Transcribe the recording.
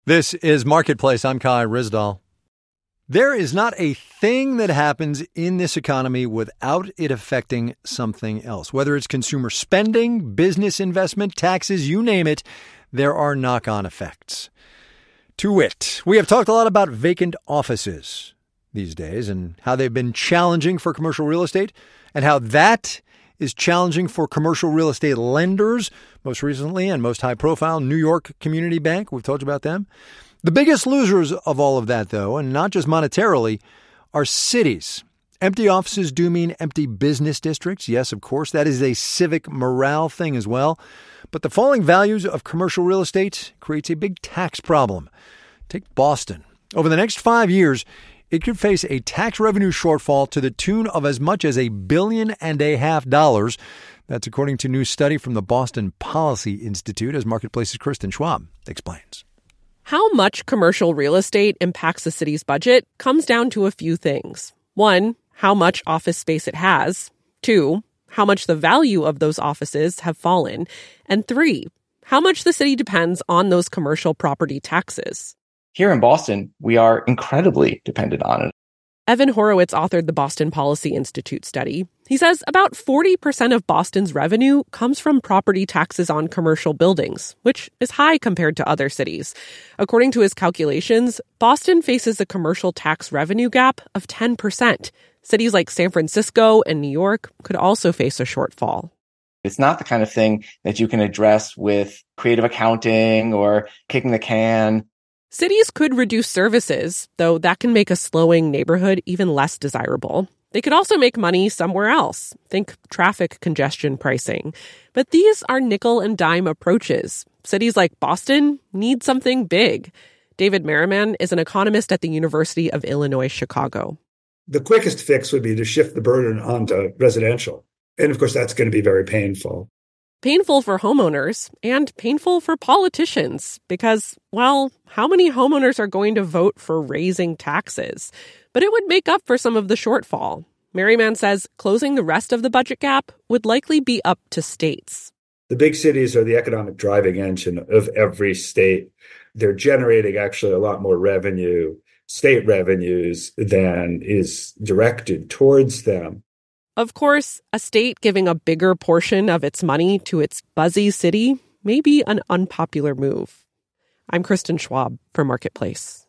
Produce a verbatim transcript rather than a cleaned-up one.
This is Marketplace. I'm Kai Ryssdal. There is not a thing that happens in this economy without it affecting something else. Whether it's consumer spending, business investment, taxes, you name it, there are knock-on effects. To wit, we have talked a lot about vacant offices these days and how they've been challenging for commercial real estate and how that is challenging for commercial real estate lenders, most recently and most high-profile New York Community Bank. We've talked about them. The biggest losers of all of that, though, and not just monetarily, are cities. Empty offices do mean empty business districts. Yes, of course, that is a civic morale thing as well. But the falling values of commercial real estate creates a big tax problem. Take Boston. Over the next five years, it could face a tax revenue shortfall to the tune of as much as a billion and a half dollars. That's according to a new study from the Boston Policy Institute, as Marketplace's Kristen Schwab explains. How much commercial real estate impacts a city's budget comes down to a few things. One, how much office space it has. Two, how much the value of those offices have fallen. And three, how much the city depends on those commercial property taxes. Here in Boston, we are incredibly dependent on it. Evan Horowitz authored the Boston Policy Institute study. He says about forty percent of Boston's revenue comes from property taxes on commercial buildings, which is high compared to other cities. According to his calculations, Boston faces a commercial tax revenue gap of ten percent. Cities like San Francisco and New York could also face a shortfall. It's not the kind of thing that you can address with creative accounting or kicking the can. Cities could reduce services, though that can make a slowing neighborhood even less desirable. They could also make money somewhere else. Think traffic congestion pricing. But these are nickel and dime approaches. Cities like Boston need something big. David Merriman is an economist at the University of Illinois Chicago. The quickest fix would be to shift the burden onto residential. And of course, that's going to be very painful. Painful for homeowners and painful for politicians because, well, how many homeowners are going to vote for raising taxes? But it would make up for some of the shortfall. Merriman says closing the rest of the budget gap would likely be up to states. The big cities are the economic driving engine of every state. They're generating actually a lot more revenue, state revenues, than is directed towards them. Of course, a state giving a bigger portion of its money to its buzzy city may be an unpopular move. I'm Kristen Schwab for Marketplace.